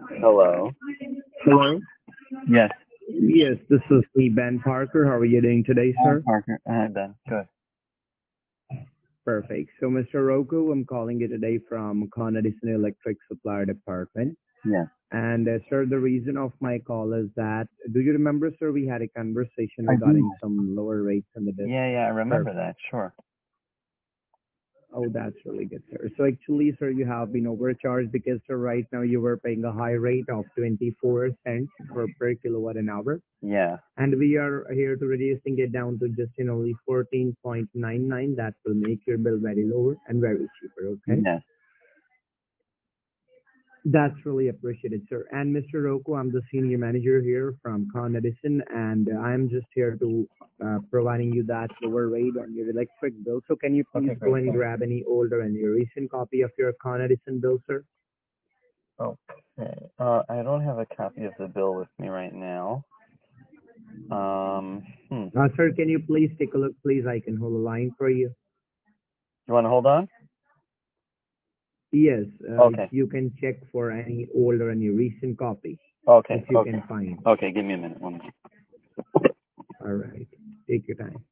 Hello. Hello. Yes, Yes, this is me, Ben Parker. How are you doing today, sir? Parker. Ben. Good. Perfect. So, Mr. Roku, I'm calling you today from Con Edison Electric Supplier Department. Yes. And, sir, the reason of my call is that, do you remember, sir, we had a conversation I regarding do. some lower rates on the disc? Yeah, I remember Perfect. that. Sure. Oh, that's really good, sir. So actually, sir, you have been overcharged because, sir, right now you were paying a high rate of 24 cents per kilowatt an hour. Yeah. And we are here to reducing it down to just in only 14.99. That will make your bill very lower and very cheaper. Okay. Yes. That's really appreciated, sir. And Mr. Roku, I'm the senior manager here from Con Edison, and I'm just here to providing you that lower rate on your electric bill. So can you please Okay, go great. and Thanks. grab any older and your recent copy of your Con Edison bill, sir? Okay. I don't have a copy of the bill with me right now. Hmm. Sir, can you please take a look, please? I can hold a line for you. You want to hold on? Yes, Okay. you can check for any older and your recent copy if Okay. you Okay. can find. Okay. Give me a minute. 1 minute. All right. Take your time.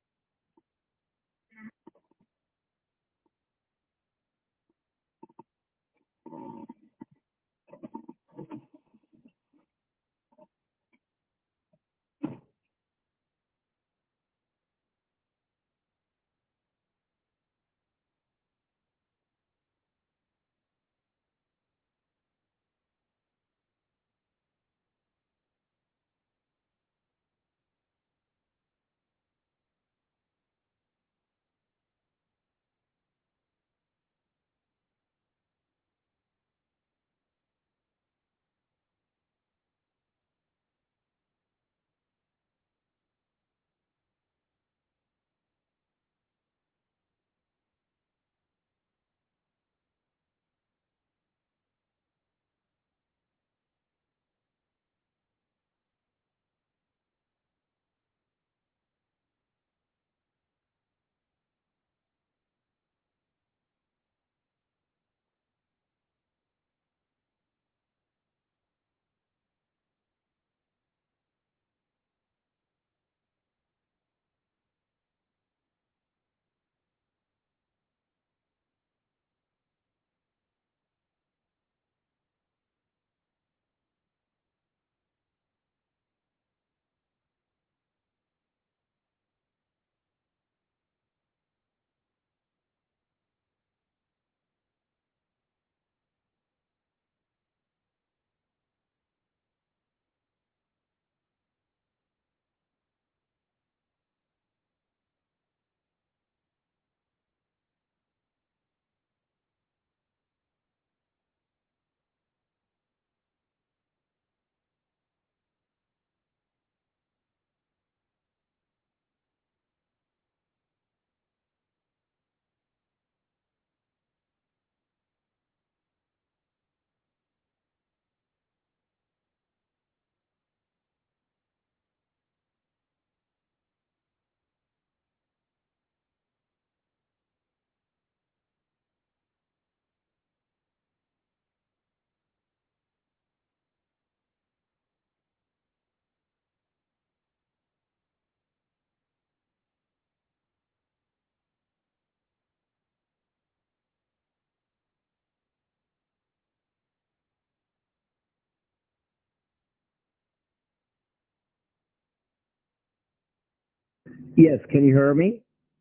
Yes, can you hear me?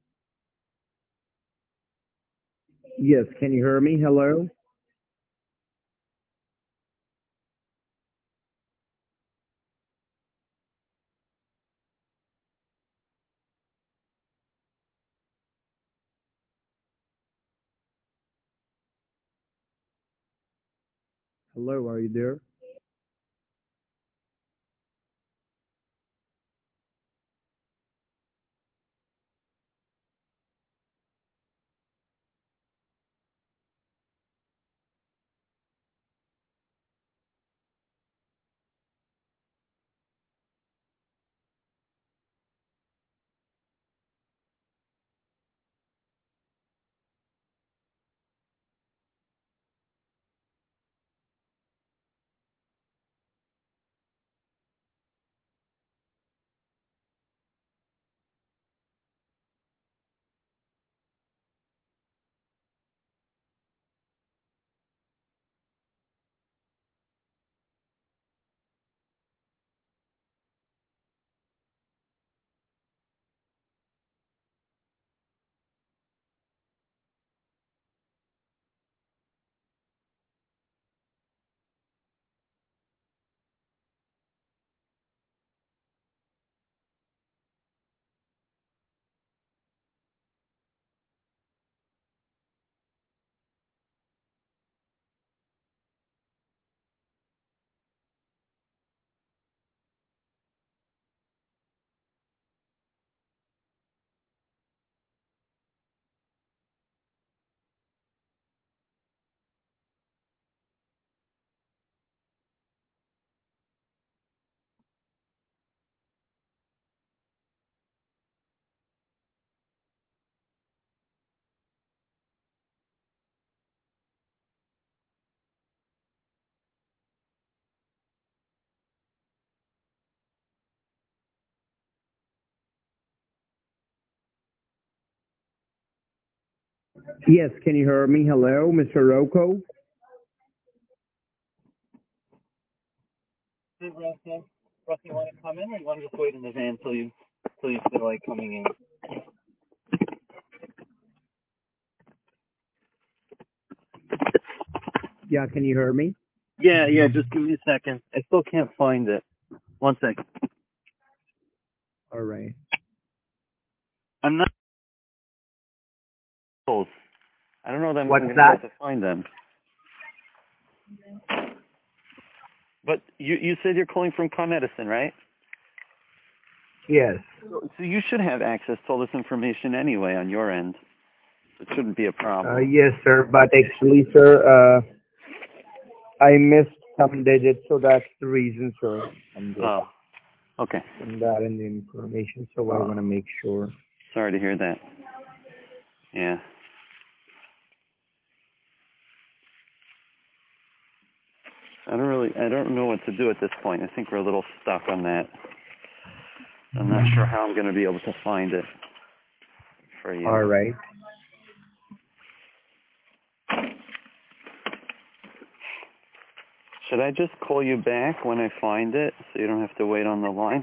Yes, can you hear me? Hello? Hello, are you there? Yes, can you hear me? Hello, Mr. Rocco? Hey, Russ, you want to come in, or you want to just wait in the van till you feel like coming in? Yeah, can you hear me? Yeah, just give me a second. I still can't find it. 1 second. All right. I'm not close. I don't know that I'm What's going to be that? able to find them. But you said you're calling from Con Edison, right? Yes. So you should have access to all this information anyway on your end. It shouldn't be a problem. Yes, sir. But actually, sir, I missed some digits, so that's the reason, sir. I'm just Oh, okay. putting that in the information, so I want to make sure. Sorry to hear that. Yeah. I don't know what to do at this point. I think we're a little stuck on that. I'm not sure how I'm going to be able to find it for you. All right. Should I just call you back when I find it so you don't have to wait on the line?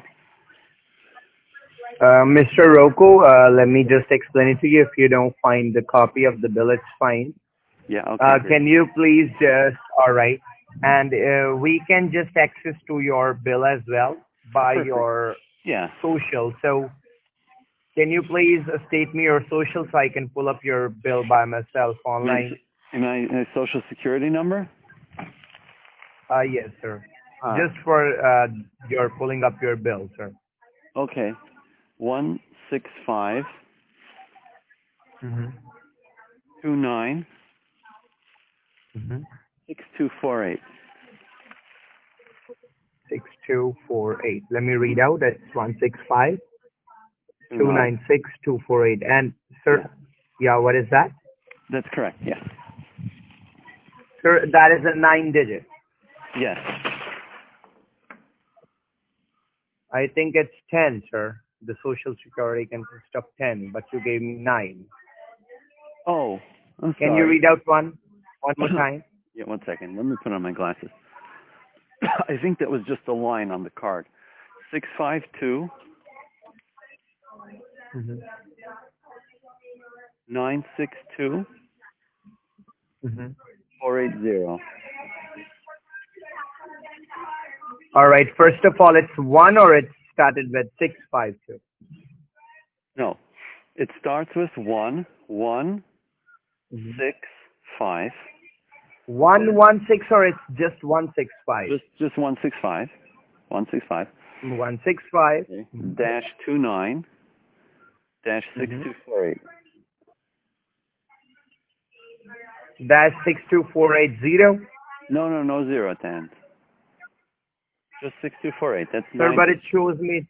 Mr. Rocco, let me just explain it to you. If you don't find the copy of the bill, it's fine. Yeah, okay. Can you please just, all right, and we can just access to your bill as well by Perfect. your Yeah. social. So can you please state me your social so I can pull up your bill by myself online? My social security number? Yes, sir. Just for your pulling up your bill, sir. Okay. 165 Mm-hmm. 29 Mm-hmm. 6248. 6248. Let me read out. That's 165 29. 296 248. And sir, yeah, what is that? That's correct. Yes. Sir, that is a 9 digit. Yes. I think it's 10, sir. The social security consists of 10, but you gave me 9. Oh, I'm Can sorry. you read out one more time? Yeah, 1 second. Let me put on my glasses. I think that was just a line on the card. 652 Mm-hmm. 962 Mm-hmm. 480. All right. First of all, it's 1 or it started with 652? No, it starts with 1 1 Mm-hmm. 6 5. 116 or it's just 165? Just 165. 165. 165. Okay. Dash 29 dash Mm-hmm. 6248. Dash 62480. No zero at the end. Just 6248. That's Sir, 9. but it shows me.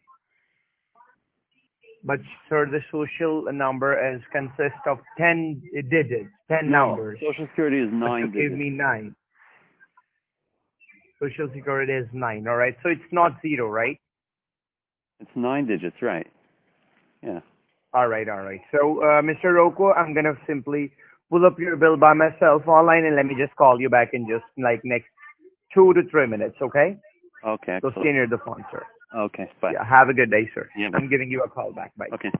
But sir, the social number is consists of 10 digits, 10 No, numbers. Social Security is But 9 you gave digits. me 9. Social security is 9. All right. So it's not 0, right? It's 9 digits, right? Yeah. All right. All right. So, Mr. Rocco, I'm going to simply pull up your bill by myself online and let me just call you back in just like next 2 to 3 minutes. Okay. Okay, So excellent. stay near the phone, sir. Okay, bye. Yeah. Have a good day, sir. Yeah, bye. I'm giving you a call back. Bye. Okay.